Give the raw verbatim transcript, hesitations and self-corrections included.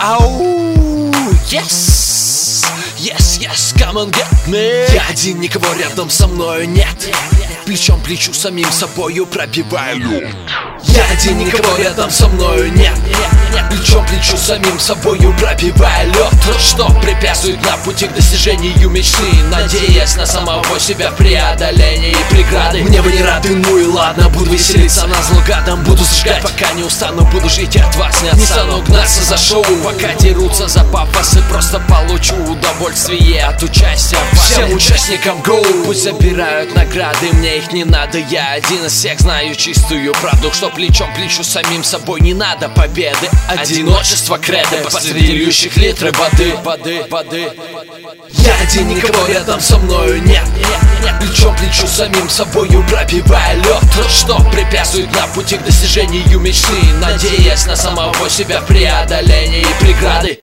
Ау, yes, yes, yes, come on get me. Я один, никого рядом со мною нет. Плечом к плечу самим собою пробиваю. Я один, никого рядом со мною нет. Плечом к плечу самим собою пробивая лед. То, что препятствует на пути к достижению мечты, надеясь на самого себя, преодоление и преграды. Мне бы не рады, ну и ладно, буду веселиться назло гадом. Буду зажигать, пока не устану, буду жить и от вас не отстану. Гнаться за шоу, пока дерутся за пафос, и просто получу удовольствие от участия. Всем участникам гоу, пусть забирают награды, мне их не надо. Я один из всех знаю чистую правду, что плечом к плечу самим собой не надо победы. Одиночество кредо посреди льющих литры воды, воды, воды. Я один, никого рядом со мною нет. Плечом к плечу самим собою пробивая лед. То, что препятствует на пути к достижению мечты, надеясь на самого себя, преодоление и преграды.